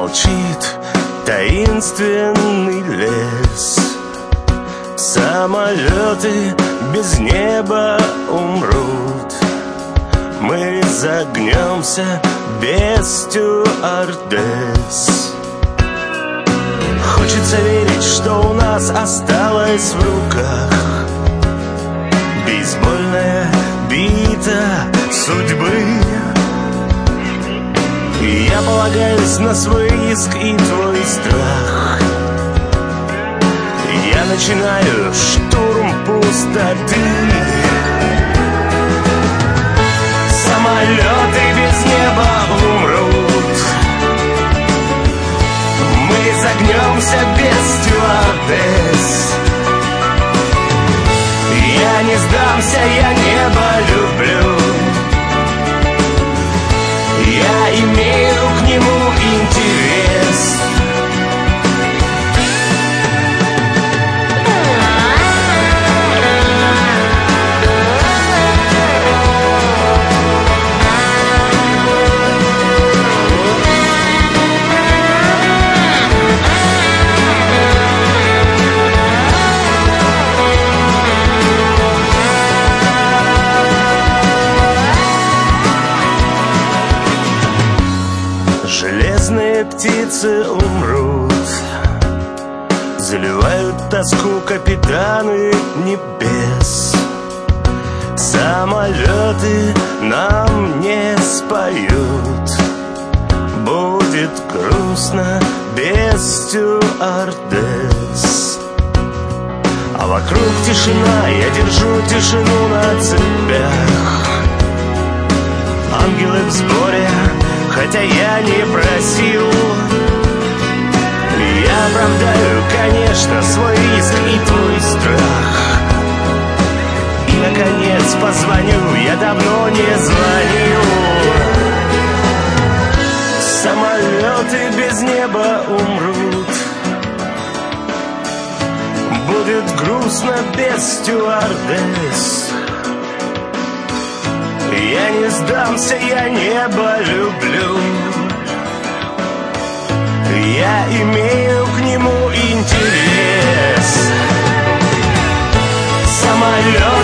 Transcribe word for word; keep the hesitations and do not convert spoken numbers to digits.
молчит таинственный лес. Самолеты без неба умрут, мы загнемся без стюардесс. Хочется верить, что у нас осталось в руках бейсбольная бита судьбы. И я полагаюсь на свой риск и твой страх. Я начинаю штурм пустоты. Самолеты без неба умрут, мы загнемся без стюардесс. Я не сдамся, я небо люблю. Я имею к нему интерес. Железные птицы умрут, заливают тоску капитаны небес. Самолеты нам не споют, будет грустно без стюардесс. А вокруг тишина, я держу тишину на цепях. Ангелы в сборе, хотя я не просил. Я оправдаю, конечно, свой риск и твой страх. И, наконец, позвоню, я давно не звонил. Самолеты без неба умрут, будет грустно без стюардесс. Я не сдамся, я небо люблю. Я имею к нему интерес. Самолет